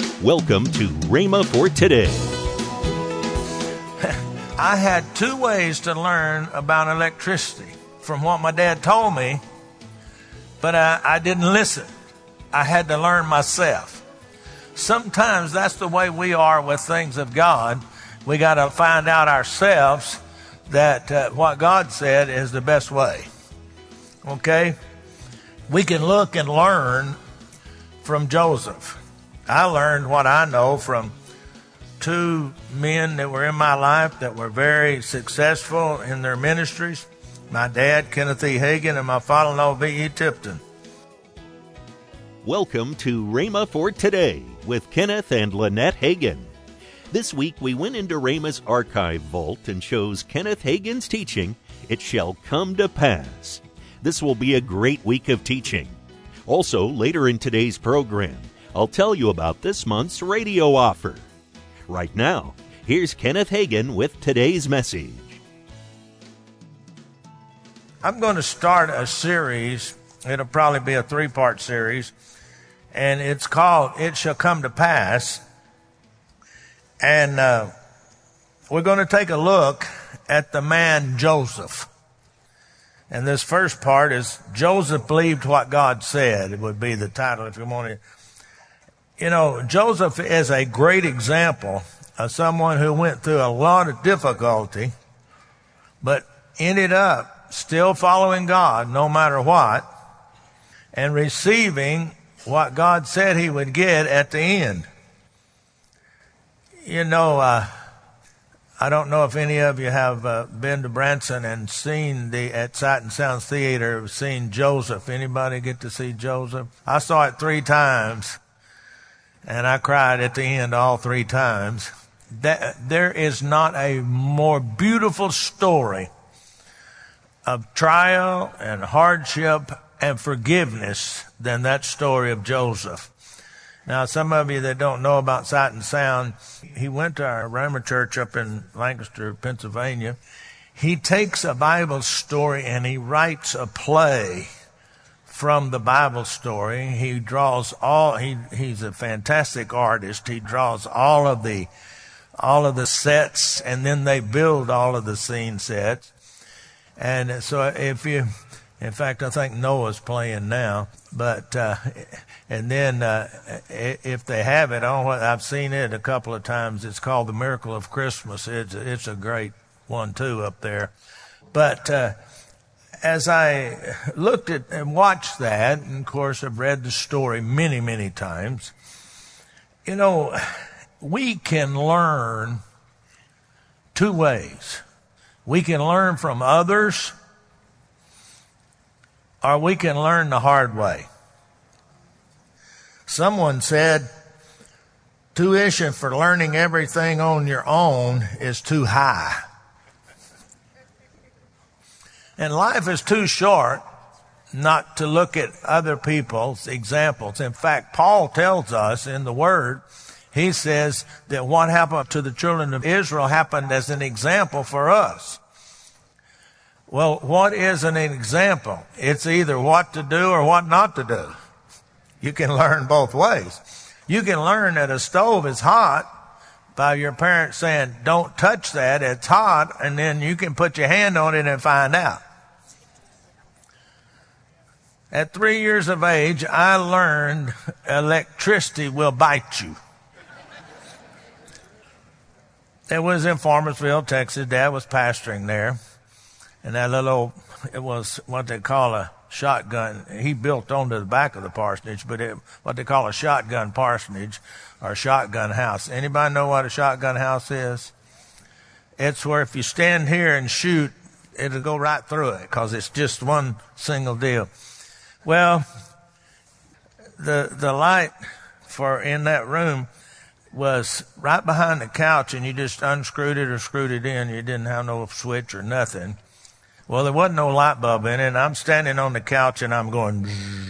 Welcome to Rhema for Today. I had two ways to learn about electricity from what my dad told me, but I didn't listen. I had to learn myself. Sometimes that's the way we are with things of God. We got to find out ourselves that what God said is the best way. Okay? We can look and learn from Joseph. I learned what I know from two men that were in my life that were very successful in their ministries. My dad, Kenneth E. Hagin, and my father-in-law, V.E. Tipton. Welcome to Rhema for Today with Kenneth and Lynette Hagin. This week we went into Rhema's archive vault and chose Kenneth Hagin's teaching, It Shall Come to Pass. This will be a great week of teaching. Also, later in today's program, I'll tell you about this month's radio offer. Right now, here's Kenneth Hagin with today's message. I'm going to start a series. It'll probably be a three-part series, and it's called It Shall Come to Pass. And we're going to take a look at the man Joseph. And this first part is Joseph Believed What God Said. It would be the title if you want to. You know, Joseph is a great example of someone who went through a lot of difficulty, but ended up still following God no matter what, and receiving what God said he would get at the end. You know, I don't know if any of you have been to Branson and seen at Sight and Sound Theater, seen Joseph. Anybody get to see Joseph? I saw it 3 times. And I cried at the end all 3 times. There is not a more beautiful story of trial and hardship and forgiveness than that story of Joseph. Now, some of you that don't know about Sight and Sound, he went to our Rhema church up in Lancaster, Pennsylvania. He takes a Bible story and he writes a play from the Bible story. He draws he's a fantastic artist. He draws all of the sets, and then they build all of the scene sets. And so in fact, I think Noah's playing now, but, and then, if they have it on, I've seen it a couple of times. It's called The Miracle of Christmas. It's a great one too up there. But, as I looked at and watched that, and of course I've read the story many, many times, you know, we can learn 2 ways. We can learn from others, or we can learn the hard way. Someone said, tuition for learning everything on your own is too high. And life is too short not to look at other people's examples. In fact, Paul tells us in the Word, he says that what happened to the children of Israel happened as an example for us. Well, what is an example? It's either what to do or what not to do. You can learn both ways. You can learn that a stove is hot by your parents saying, don't touch that, it's hot, and then you can put your hand on it and find out. At 3 years of age, I learned electricity will bite you. It was in Farmersville, Texas. Dad was pastoring there. And that it was what they call a shotgun. He built onto the back of the parsonage, but what they call a shotgun parsonage or shotgun house. Anybody know what a shotgun house is? It's where if you stand here and shoot, it'll go right through it because it's just one single deal. Well, the light in that room was right behind the couch, and you just unscrewed it or screwed it in. You didn't have no switch or nothing. Well, there wasn't no light bulb in it, and I'm standing on the couch, and I'm going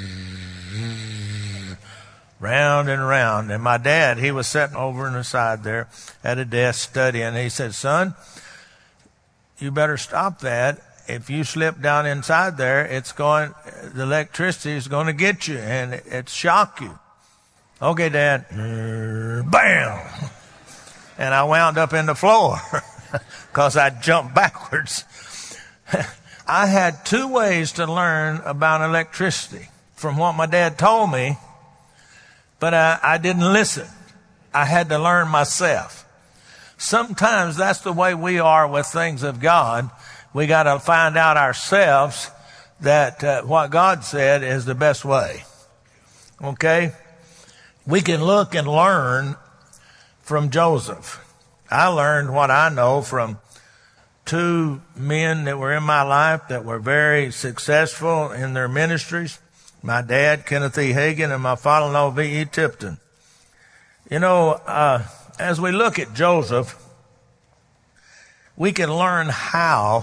round and round. And my dad, he was sitting over on the side there at a desk studying. He said, son, you better stop that. If you slip down inside there, the electricity is going to get you and it's shock you. Okay, Dad. bam. And I wound up in the floor because I jumped backwards. I had 2 ways to learn about electricity from what my dad told me, but I didn't listen. I had to learn myself. Sometimes that's the way we are with things of God. We got to find out ourselves that what God said is the best way. Okay? We can look and learn from Joseph. I learned what I know from 2 men that were in my life that were very successful in their ministries. My dad, Kenneth E. Hagin, and my father-in-law, V.E. Tipton. You know, as we look at Joseph, we can learn how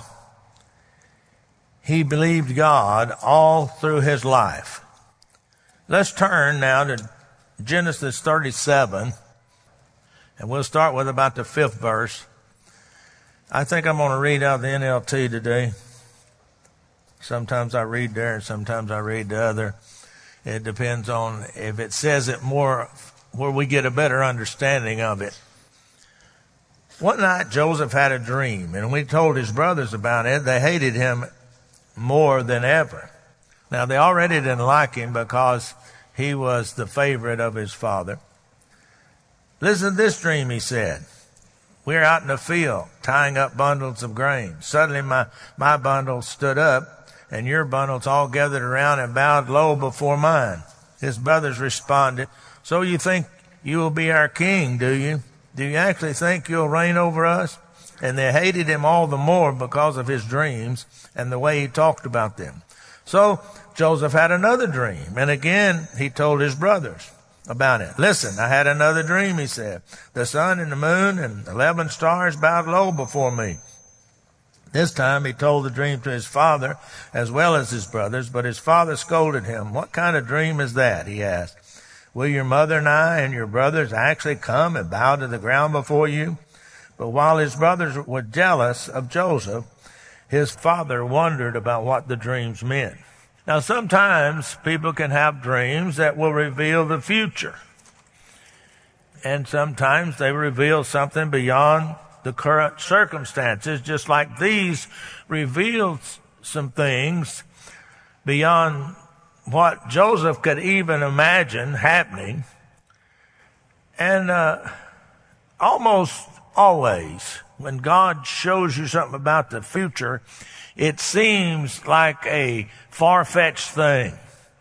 he believed God all through his life. Let's turn now to Genesis 37, and we'll start with about the 5th verse. I think I'm going to read out the NLT today. Sometimes I read there, and sometimes I read the other. It depends on if it says it more where we get a better understanding of it. One night Joseph had a dream, and when he told his brothers about it, they hated him more than ever. Now, they already didn't like him because he was the favorite of his father. Listen to this dream, he said. We're out in the field tying up bundles of grain. Suddenly my bundle stood up, and your bundles all gathered around and bowed low before mine. His brothers responded, so you think you will be our king, do you? Do you actually think you'll reign over us? And they hated him all the more because of his dreams and the way he talked about them. So Joseph had another dream, and again he told his brothers about it. Listen, I had another dream, he said. The sun and the moon and 11 stars bowed low before me. This time he told the dream to his father as well as his brothers, but his father scolded him. What kind of dream is that? He asked. Will your mother and I and your brothers actually come and bow to the ground before you? But while his brothers were jealous of Joseph, his father wondered about what the dreams meant. Now, sometimes people can have dreams that will reveal the future. And sometimes they reveal something beyond the current circumstances, just like these revealed some things beyond what Joseph could even imagine happening. And almost always, when God shows you something about the future, it seems like a far-fetched thing.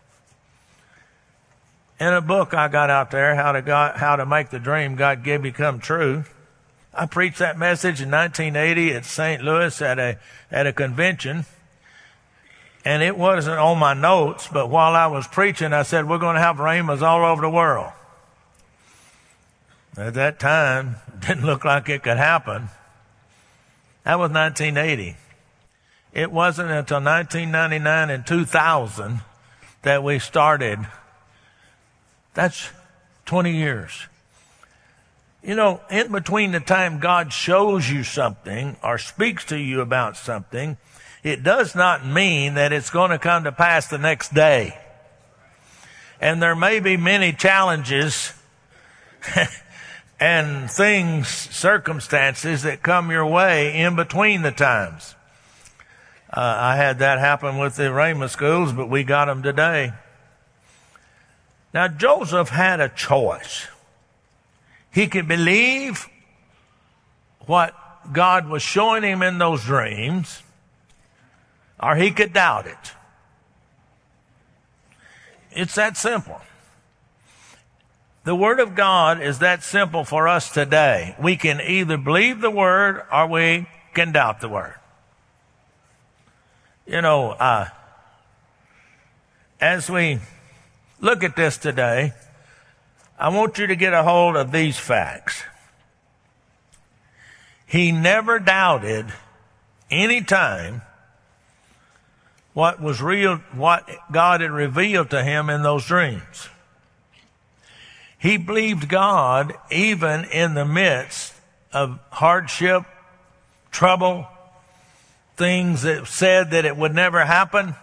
In a book I got out there, How to Make the Dream God Give You Come True, I preached that message in 1980 at St. Louis at a convention. And it wasn't on my notes, but while I was preaching, I said, we're going to have Rhemas all over the world. At that time, it didn't look like it could happen. That was 1980. It wasn't until 1999 and 2000 that we started. That's 20 years. You know, in between the time God shows you something or speaks to you about something, it does not mean that it's going to come to pass the next day. And there may be many challenges and things, circumstances that come your way in between the times. I had that happen with the Rhema schools, but we got them today. Now, Joseph had a choice. He could believe what God was showing him in those dreams, or he could doubt it. It's that simple. The Word of God is that simple for us today. We can either believe the Word or we can doubt the Word. You know, as we look at this today, I want you to get a hold of these facts. He never doubted any time what was real, what God had revealed to him in those dreams. He believed God even in the midst of hardship, trouble, things that said that it would never happen.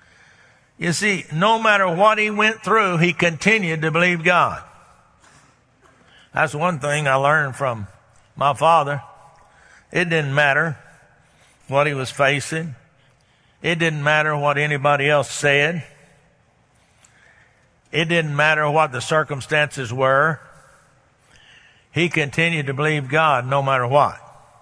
You see, no matter what he went through, he continued to believe God. That's one thing I learned from my father. It didn't matter what he was facing. It didn't matter what anybody else said. It didn't matter what the circumstances were. He continued to believe God no matter what.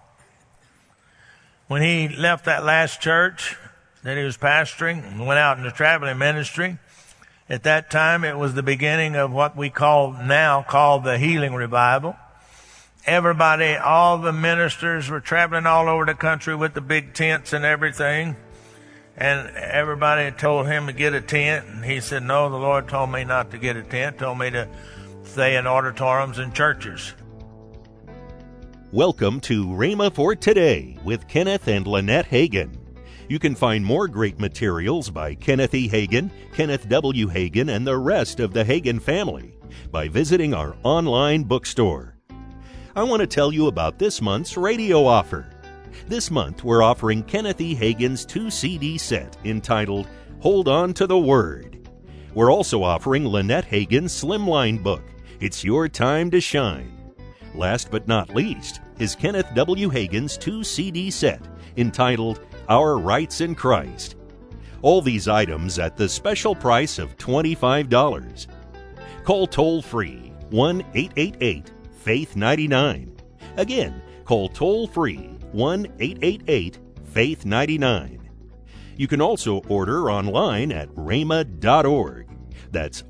When he left that last church that he was pastoring and went out into traveling ministry, at that time it was the beginning of what we now call the healing revival. Everybody, all the ministers were traveling all over the country with the big tents and everything. And everybody told him to get a tent. And he said, no, the Lord told me not to get a tent, told me to stay in auditoriums and churches. Welcome to Rhema for Today with Kenneth and Lynette Hagin. You can find more great materials by Kenneth E. Hagin, Kenneth W. Hagin, and the rest of the Hagin family by visiting our online bookstore. I want to tell you about this month's radio offer. This month, we're offering Kenneth E. Hagin's 2-CD set entitled Hold On to the Word. We're also offering Lynette Hagin's Slimline book, It's Your Time to Shine. Last but not least is Kenneth W. Hagin's 2-CD set entitled Our Rights in Christ. All these items at the special price of $25. Call toll-free 1-888-FAITH-99. Again, call toll-free 1-888-FAITH-99. You can also order online at rhema.org. That's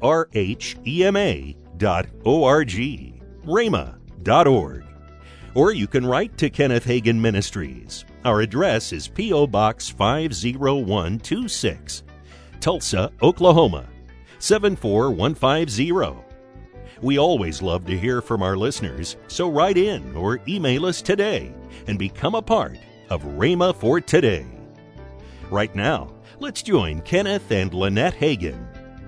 RHEMA.org. rhema.org. Or you can write to Kenneth Hagin Ministries. Our address is P.O. Box 50126, Tulsa, Oklahoma 74150. We always love to hear from our listeners, so write in or email us today and become a part of Rhema for Today. Right now, let's join Kenneth and Lynette Hagin.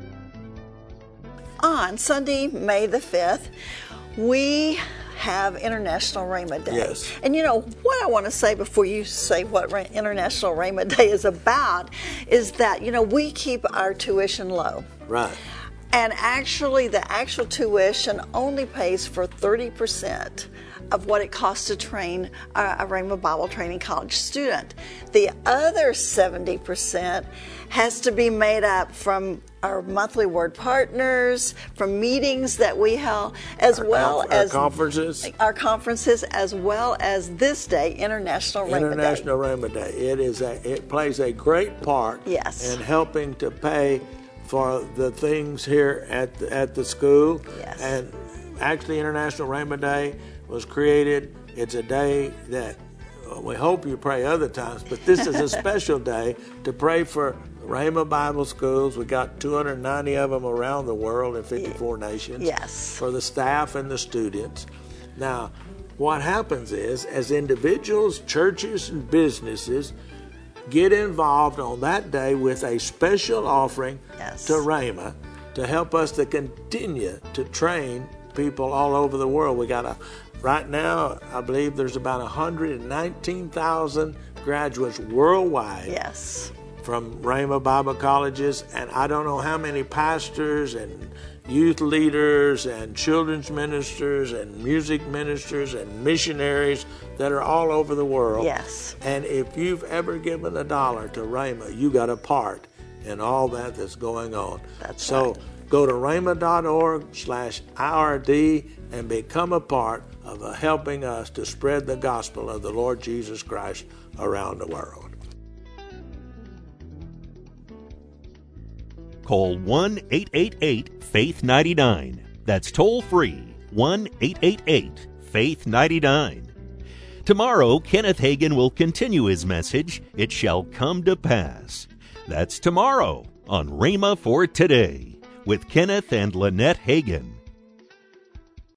On Sunday, May the 5th, we have International Rhema Day. Yes. And you know, what I want to say before you say what International Rhema Day is about is that, you know, we keep our tuition low. Right. And actually, the actual tuition only pays for 30% of what it costs to train a Rhema Bible Training College student. The other 70% has to be made up from our monthly word partners, from meetings that we held, as well as our conferences, as well as this day, International Rhema Day. It plays a great part Yes. in helping to pay for the things here at the school. Yes. And actually, International Rhema Day was created. It's a day that we hope you pray other times, but this is a special day to pray for Rhema Bible schools. We got 290 of them around the world in 54 nations. Yes. For the staff and the students. Now, what happens is, as individuals, churches, and businesses get involved on that day with a special offering to Rhema to help us to continue to train people all over the world. We got right now, I believe there's about 119,000 graduates worldwide. Yes. From Rhema Bible colleges, and I don't know how many pastors and youth leaders and children's ministers and music ministers and missionaries that are all over the world. Yes. And if you've ever given $1 to Rhema, you got a part in all that's going on. That's right. Go to rhema.org/IRD and become a part of helping us to spread the gospel of the Lord Jesus Christ around the world. Call 1-888-FAITH-99. That's toll free, 1-888-FAITH-99. Tomorrow, Kenneth Hagin will continue his message, It Shall Come to Pass. That's tomorrow on Rhema for Today with Kenneth and Lynette Hagin.